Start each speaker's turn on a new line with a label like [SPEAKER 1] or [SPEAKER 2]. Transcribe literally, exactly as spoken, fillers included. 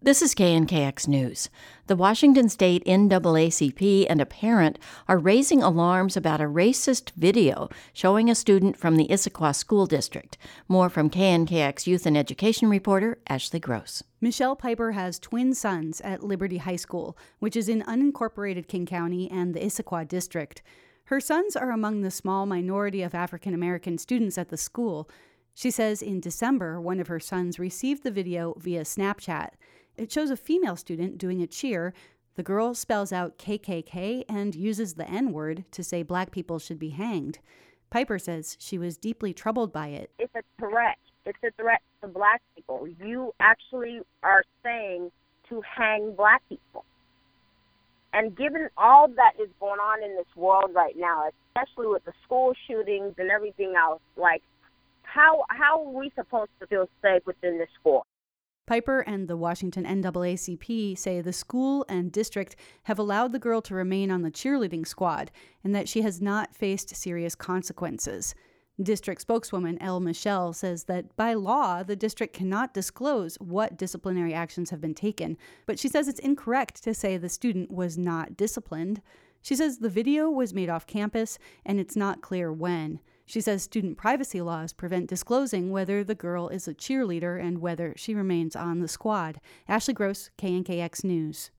[SPEAKER 1] This is K N K X News. The Washington State N double A C P and a parent are raising alarms about a racist video showing a student from the Issaquah School District. More from K N K X Youth and Education reporter Ashley Gross.
[SPEAKER 2] Michelle Piper has twin sons at Liberty High School, which is in unincorporated King County and the Issaquah District. Her sons are among the small minority of African American students at the school. She says in December, one of her sons received the video via Snapchat. It shows a female student doing a cheer. The girl spells out K K K and uses the N-word to say black people should be hanged. Piper says she was deeply troubled by it.
[SPEAKER 3] It's a threat. It's a threat to black people. You actually are saying to hang black people. And given all that is going on in this world right now, especially with the school shootings and everything else, like, how how are we supposed to feel safe within this school?
[SPEAKER 2] Piper and the Washington N double A C P say the school and district have allowed the girl to remain on the cheerleading squad and that she has not faced serious consequences. District spokeswoman Elle Michelle says that by law, the district cannot disclose what disciplinary actions have been taken, but she says it's incorrect to say the student was not disciplined. She says the video was made off campus and it's not clear when. She says student privacy laws prevent disclosing whether the girl is a cheerleader and whether she remains on the squad. Ashley Gross, K N K X News.